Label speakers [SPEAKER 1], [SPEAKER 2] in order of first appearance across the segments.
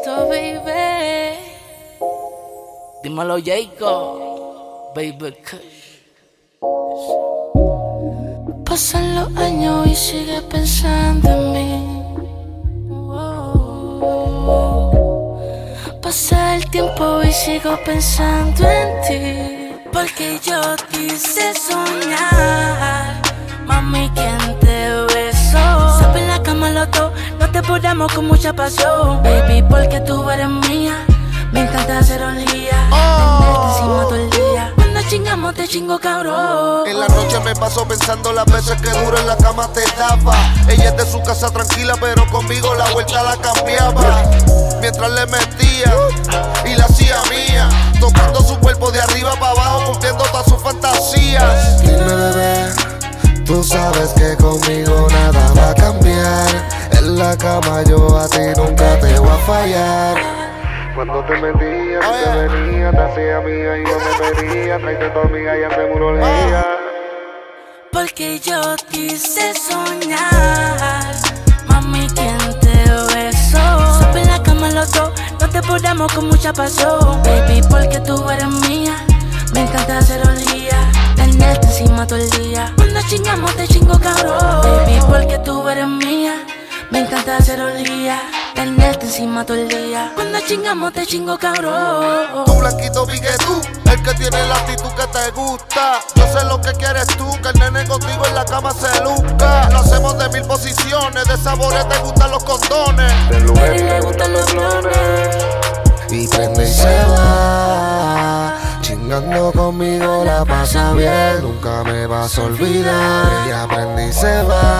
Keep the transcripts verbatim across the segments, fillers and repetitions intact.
[SPEAKER 1] Falseto, baby. Dímelo, Jacob. Baby Kush. Pasan los años y sigue pensando en mí. Wow. Pasa el tiempo y sigo pensando en ti. Porque yo quise soñar, mami, ¿quién te besó? Sabe en la cama los dos, no te podamos con mucha pasión. Baby, porque tú eres mía, me encanta hacer olía, tenerte encima todo el día. Cuando chingamos te chingo, cabrón.
[SPEAKER 2] En la noche me paso pensando las veces que duro en la cama te daba. Ella es de su casa tranquila, pero conmigo la vuelta la cambiaba. Mientras le metía y la hacía mía, tocando su cuerpo de arriba para abajo, cumpliendo todas sus fantasías.
[SPEAKER 3] Dime, bebé, tú sabes que conmigo nada va a cambiar. En la cama yo a ti nunca te voy a fallar. Cuando te metías, oh, yeah, te venía, te hacía mía y yo me pedía. Tráete tu amiga y hazme murolía.
[SPEAKER 1] Porque yo quise soñar, mami, ¿quién te besó? Sabe en la cama los dos, no te podamos con mucha pasión. Baby, porque tú eres mía, me encanta hacer olía, tenerte encima todo el día. Cuando chingamos te chingo, cabrón. Baby, porque tú eres mía, me encanta hacer olía, tenerte encima todo el día. Cuando chingamos te chingo, cabrón.
[SPEAKER 2] Tu blanquito vi que tú, el que tiene la actitud que te gusta. Yo sé lo que quieres tú, que el nene contigo en la cama se luzca. Lo hacemos de mil posiciones, de sabores te gustan los condones.
[SPEAKER 1] A él le gustan los blones.
[SPEAKER 3] Y prende y se va, chingando conmigo la pasa bien. Nunca me vas a olvidar. Ella prende y se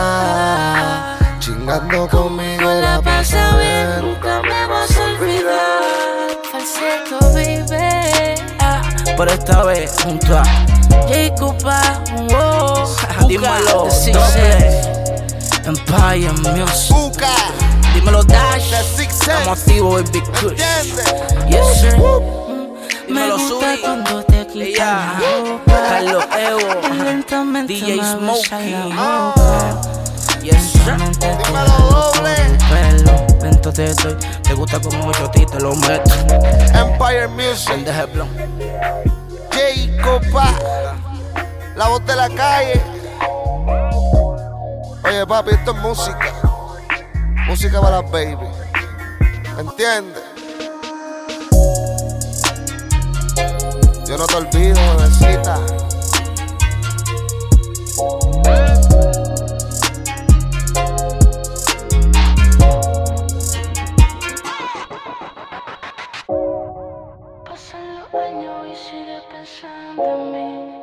[SPEAKER 3] va, chingando conmigo la pasa bien.
[SPEAKER 1] Nunca me vas a olvidar. Falseto, baby. Ah, por esta vez junto a Jacob, wow. Dímelo, doble Empire Music.
[SPEAKER 2] Buca,
[SPEAKER 1] Dímelo, Dash.
[SPEAKER 2] the Six
[SPEAKER 1] Estamos
[SPEAKER 2] Sense,
[SPEAKER 1] activos, baby Kush.
[SPEAKER 2] ¿entiendes?
[SPEAKER 1] Yes, sir. Me
[SPEAKER 2] Dímelo,
[SPEAKER 1] gusta
[SPEAKER 2] Suri.
[SPEAKER 1] cuando te quitas
[SPEAKER 2] Ella,
[SPEAKER 1] la ropa.
[SPEAKER 2] Carlos Evo,
[SPEAKER 1] Y lentamente
[SPEAKER 2] D J
[SPEAKER 1] me besas
[SPEAKER 2] Smokey.
[SPEAKER 1] la
[SPEAKER 2] Ah.
[SPEAKER 1] boca.
[SPEAKER 2] Yes, sir.
[SPEAKER 1] Lentamente te
[SPEAKER 2] Dímelo,
[SPEAKER 1] jalo
[SPEAKER 2] doble.
[SPEAKER 1] por el pelo. Lento te doy, te gusta como yo a ti te lo meto.
[SPEAKER 2] Empire Music,
[SPEAKER 1] El de Heblon.
[SPEAKER 2] Jacob, la voz de la calle. Oye, papi, esto es música. Música para las baby. ¿Entiendes? Yo no te olvido, bebecita.
[SPEAKER 1] Pasan los años y sigue pensando en mí.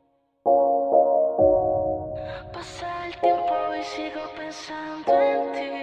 [SPEAKER 1] Pasa el tiempo y sigo pensando en ti.